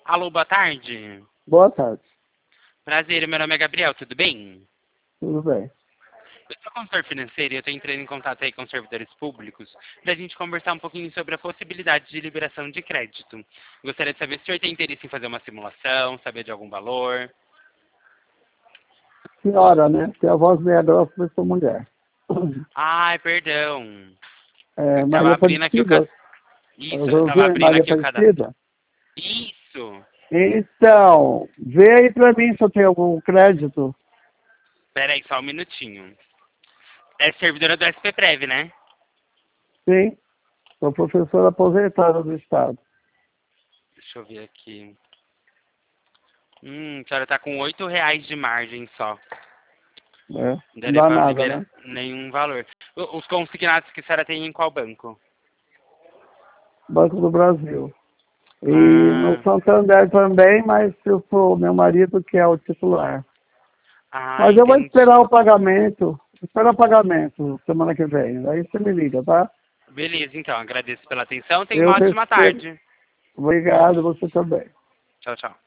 Alô, boa tarde. Boa tarde. Prazer, meu nome é Gabriel, tudo bem? Tudo bem. Eu sou consultor financeiro e eu estou entrando em contato aí com os servidores públicos para a gente conversar um pouquinho sobre a possibilidade de liberação de crédito. Gostaria de saber se o senhor tem interesse em fazer uma simulação, saber de algum valor. Senhora, né? Porque a voz meia grossa, mas sou mulher. Ai, perdão. É, Eu estava Maria abrindo aqui o Aparecida. Isso, eu estava José, abrindo Maria aqui o cadastro. Aparecida. Isso. Então, vê aí pra mim se eu tenho algum crédito. Espera aí, só um minutinho. É servidora do SPPrev, né? Sim. Sou professora aposentada do Estado. Deixa eu ver aqui. A senhora tá com R$ 8 de margem só. Né? Não Não daria dá pra nada, liberar né? nenhum valor. Os consignados que a senhora tem em qual banco? Banco do Brasil. E no Ah, Santander também, mas eu sou meu marido que é o titular. Mas eu vou entendi. esperar o pagamento. Esperar o pagamento semana que vem. Aí você me liga, tá? Beleza, então. Agradeço pela atenção. Tenha Eu uma ótima recebo. tarde. Obrigado, você também. Tchau, tchau.